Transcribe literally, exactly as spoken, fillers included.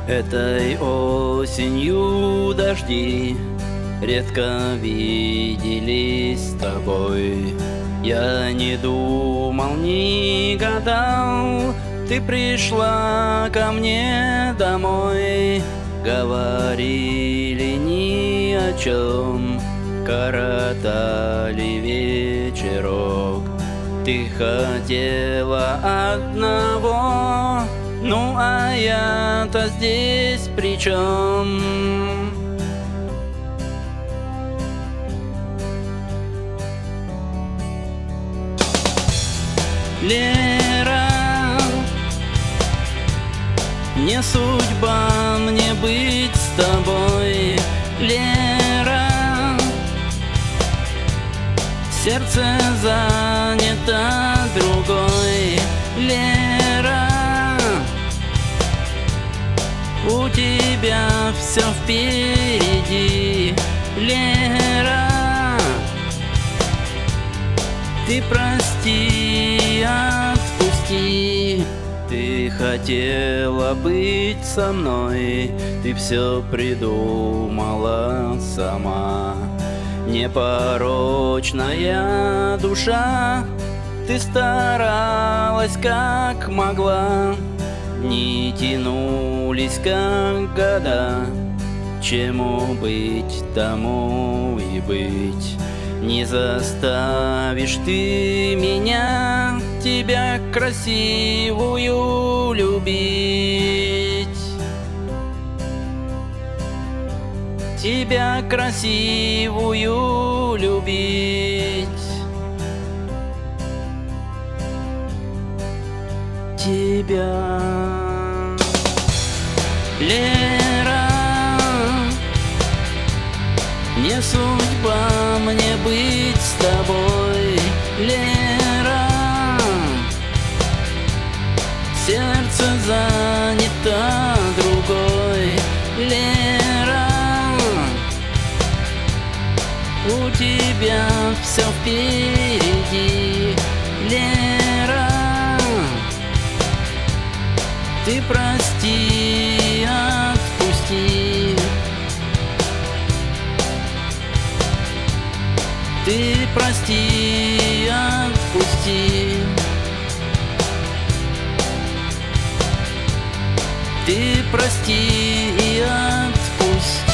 Этой осенью дожди редко виделись с тобой. Я не думал, не гадал, ты пришла ко мне домой. Говорили ни о чем, коротали вечерок. Ты хотела одного, ну а я-то здесь при чем? Лера, не судьба мне быть с тобой, Лера. Сердце занято другой, Лера. У тебя все впереди, Лера. Ты прости, отпусти. Ты хотела быть со мной, ты все придумала сама. Непорочная душа, ты старалась как могла. Не тянулись как года, чему быть, тому и быть. Не заставишь ты меня, тебя красивую любить. Тебя красивую любить. Тебя, Лера, не судьба мне быть с тобой, Лера. Сердце занято другой, Лера. У тебя все впереди, Лера. Ты прости, отпусти. Ты прости, отпусти. Ты прости и отпусти.